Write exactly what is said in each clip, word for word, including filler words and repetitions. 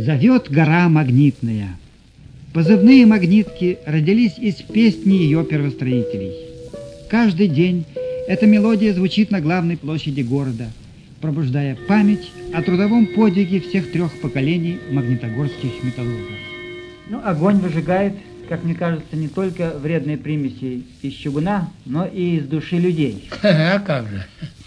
Зовет гора магнитная. Позывные магнитки родились из песни ее первостроителей. Каждый день эта мелодия звучит на главной площади города, пробуждая память о трудовом подвиге всех трех поколений магнитогорских металлургов. Ну, огонь выжигает, как мне кажется, не только вредные примеси из чугуна, но и из души людей. А как же?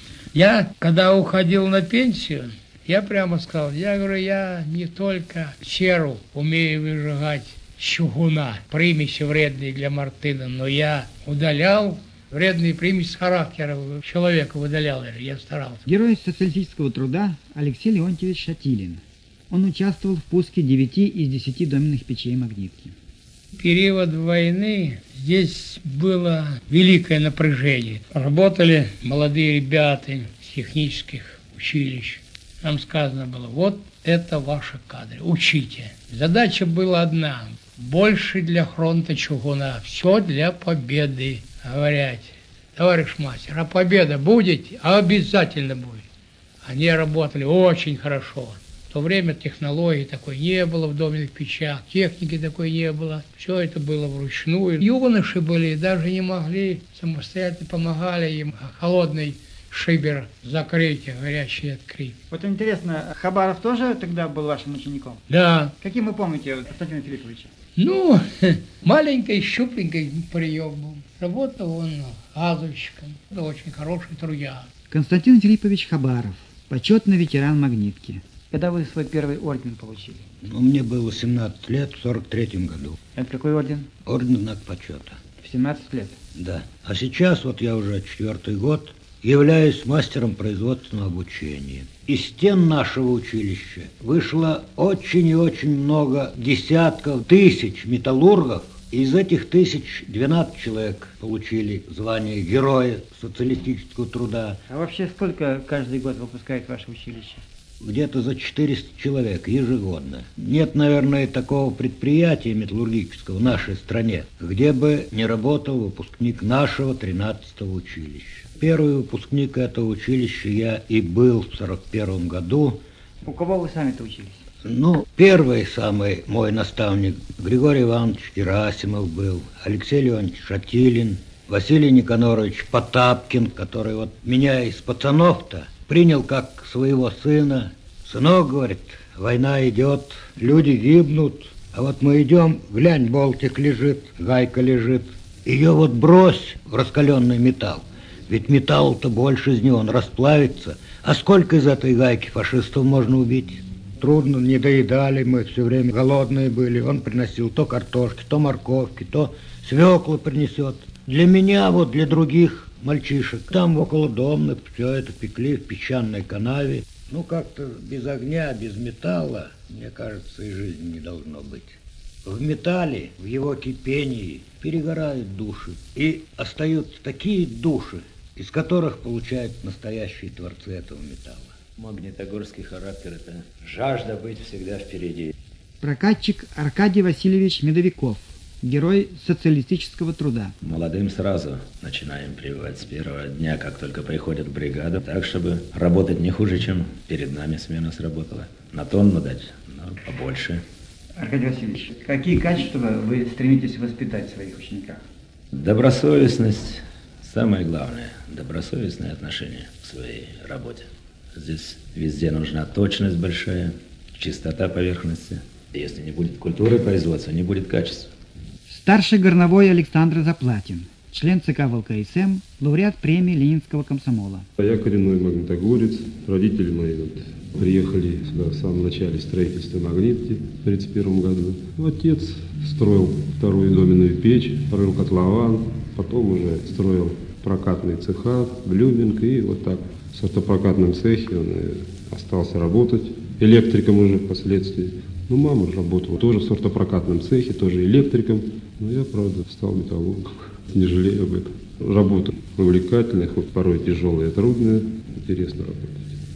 Я, когда уходил на пенсию, я прямо сказал, я говорю, я не только серу умею выжигать чугуна, примеси вредные для Мартына, но я удалял вредные примеси характера человека, выдалял, я старался. Герой социалистического труда Алексей Леонтьевич Шатилин. Он участвовал в пуске девяти из десяти доменных печей магнитки. В период войны здесь было великое напряжение. Работали молодые ребята с технических училищ. Нам сказано было, вот это ваши кадры, учите. Задача была одна, больше для фронта чугуна, все для победы. Говорят, товарищ мастер, а победа будет? Обязательно будет. Они работали очень хорошо. В то время технологий такой не было в доменных печах, техники такой не было. Все это было вручную. Юноши были, даже не могли, самостоятельно помогали им холодный шибер закрыть, горячий открыть. Вот интересно, Хабаров тоже тогда был вашим учеником? Да. Каким вы помните Константина Филипповича? Ну, маленький, щупленький прием был. Работал он газовщиком. Это очень хороший трудяг. Константин Филиппович Хабаров, почетный ветеран магнитки. Когда вы свой первый орден получили? Ну, мне было семнадцать лет в сорок третьем году. Это какой орден? Орден Знак почета. В семнадцать лет? Да. А сейчас, вот я уже четвертый год, являюсь мастером производственного обучения. Из стен нашего училища вышло очень и очень много десятков тысяч металлургов. Из этих тысяч двенадцать человек получили звание Героя социалистического труда. А вообще сколько каждый год выпускает ваше училище? Где-то за четыреста человек ежегодно. Нет, наверное, такого предприятия металлургического в нашей стране, где бы не работал выпускник нашего тринадцатого училища. Первый выпускник этого училища я и был в сорок первом году. У кого вы сами-то учились? Ну, первый самый мой наставник Григорий Иванович Герасимов был, Алексей Леонтьевич Шатилин, Василий Никонорович Потапкин, который вот меня из пацанов-то принял как своего сына. Сынок, говорит, война идет, люди гибнут, а вот мы идем, глянь, болтик лежит, гайка лежит. Ее вот брось в раскаленный металл, ведь металл-то больше из него, он расплавится. А сколько из этой гайки фашистов можно убить? Трудно, не доедали мы, все время голодные были. Он приносил то картошки, то морковки, то свеклы принесет. Для меня, вот для других мальчишек, там около дома все это пекли в песчаной канаве. Ну, как-то без огня, без металла, мне кажется, и жизни не должно быть. В металле, в его кипении перегорают души. И остаются такие души, из которых получают настоящие творцы этого металла. Магнитогорский характер – это жажда быть всегда впереди. Прокатчик Аркадий Васильевич Медовиков, герой социалистического труда. Молодым сразу начинаем прививать с первого дня, как только приходят в бригаду, так, чтобы работать не хуже, чем перед нами смена сработала. На тонну дать, но побольше. Аркадий Васильевич, какие качества вы стремитесь воспитать в своих учениках? Добросовестность – самое главное. Добросовестное отношение к своей работе. Здесь везде нужна точность большая, чистота поверхности. Если не будет культуры производства, не будет качества. Старший горновой Александр Заплатин, член ЦК ВЛКСМ, лауреат премии Ленинского комсомола. Я коренной магнитогорец. Родители мои вот приехали сюда в самом начале строительства магнитки в тридцать первом году. Отец строил вторую доменную печь, рыл котлован, потом уже строил прокатные цеха, блюминг, и вот так в сортопрокатном цехе он остался работать, электриком уже впоследствии. Ну, мама работала тоже в сортопрокатном цехе, тоже электриком, но я, правда, стал металлургом, не жалею об этом. Работа увлекательная, хоть порой тяжелая, трудная, интересно работать.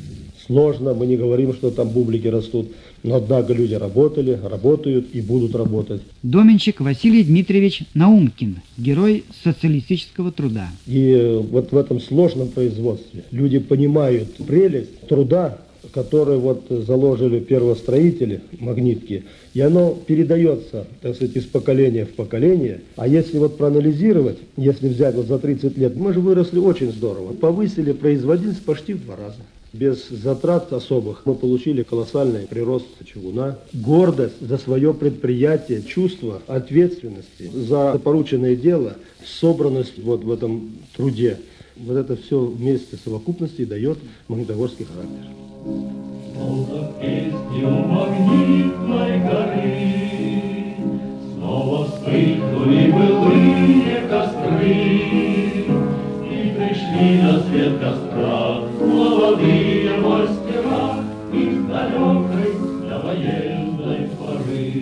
Сложно, мы не говорим, что там бублики растут, но однако люди работали, работают и будут работать. Доменщик Василий Дмитриевич Наумкин, герой социалистического труда. И вот в этом сложном производстве люди понимают прелесть труда, которое вот заложили первостроители магнитки, и оно передается, так сказать, из поколения в поколение. А если вот проанализировать, если взять вот за тридцать лет, мы же выросли очень здорово, повысили производительность почти в два раза. Без затрат особых мы получили колоссальный прирост чугуна, гордость за свое предприятие, чувство ответственности за порученное дело, собранность вот в этом труде. Вот это все вместе в совокупности дает магнитогорский характер. Снова песни у магнитной горы, снова вспыхнули былые костры, и пришли на свет костра молодые мастера из далекой довоенной поры.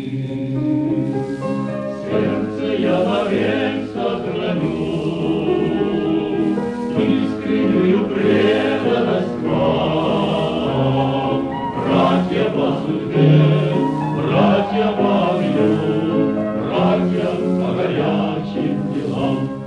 Сердце я навек сохраню, искреннюю преданность вам, братья по судьбе, братья по огню, братья по горячим делам.